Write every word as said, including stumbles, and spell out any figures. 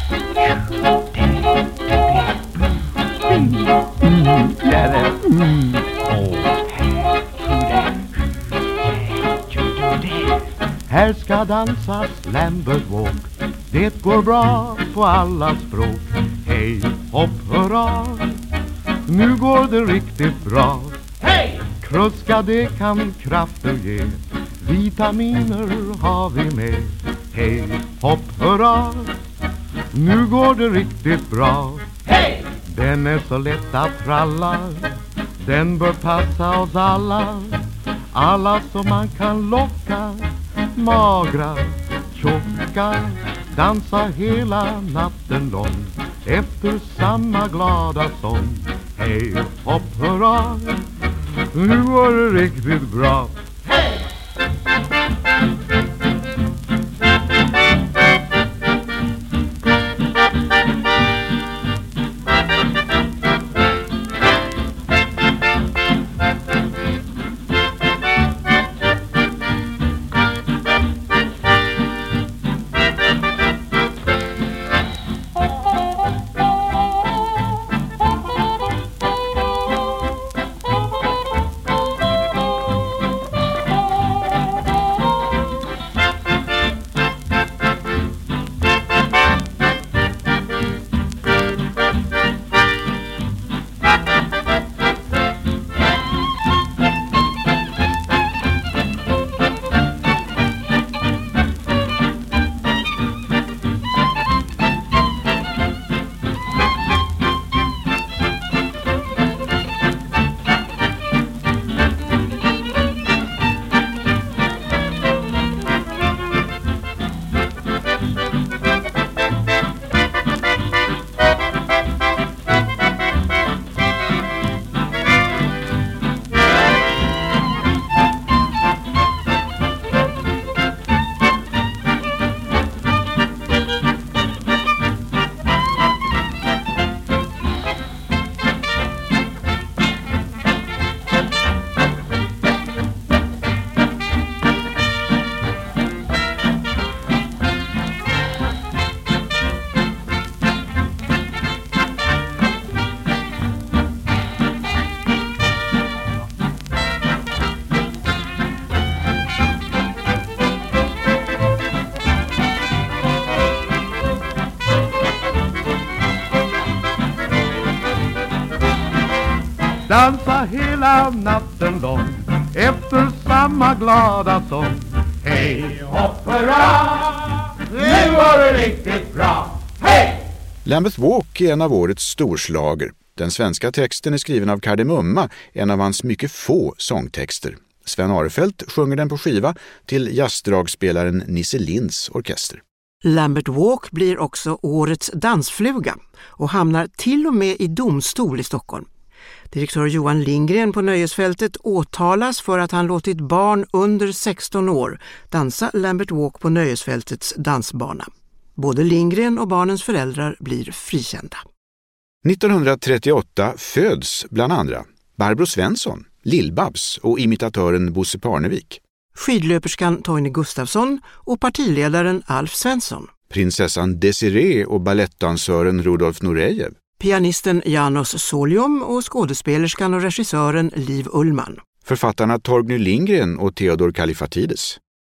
Här ska dansas Lambert Walk. Det går bra på alla språk. Hej, hopp, hurra. Nu går det riktigt bra. Hej! Kruska, det kan krafter ge. Vitaminer har vi med. Hej, hopp, hurra. Nu går det riktigt bra. Hej! Den är så lätt att tralla. Den bör passa oss alla. Alla som man kan locka. Magra, tjocka. Dansa hela natten lång efter samma glada sång. Hej, hopp, hurra. Nu var det riktigt bra. Hej! Dansa hela natten lång efter samma glada sång. Hej, hopp, hurra. Nu var det riktigt bra. Hej! Lambert Walk är en av årets storslager. Den svenska texten är skriven av Kardemumma, en av hans mycket få sångtexter. Sven Arefelt sjunger den på skiva till jazzdragspelaren Nisse Linds orkester. Lambert Walk blir också årets dansfluga och hamnar till och med i domstol i Stockholm. Direktör Johan Lindgren på Nöjesfältet åtalas för att han låtit barn under sexton år dansa Lambert Walk på Nöjesfältets dansbana. Både Lindgren och barnens föräldrar blir frikända. nittonhundratrettioåtta föds bland andra Barbro Svensson, Lill-Babs och imitatören Bosse Parnevik. Skidlöperskan Toine Gustafsson och partiledaren Alf Svensson. Prinsessan Desiree och ballettdansören Rudolf Nurejev. Pianisten Janos Solium och skådespelerskan och regissören Liv Ullmann. Författarna Torgny Lindgren och Theodor Kallifatides.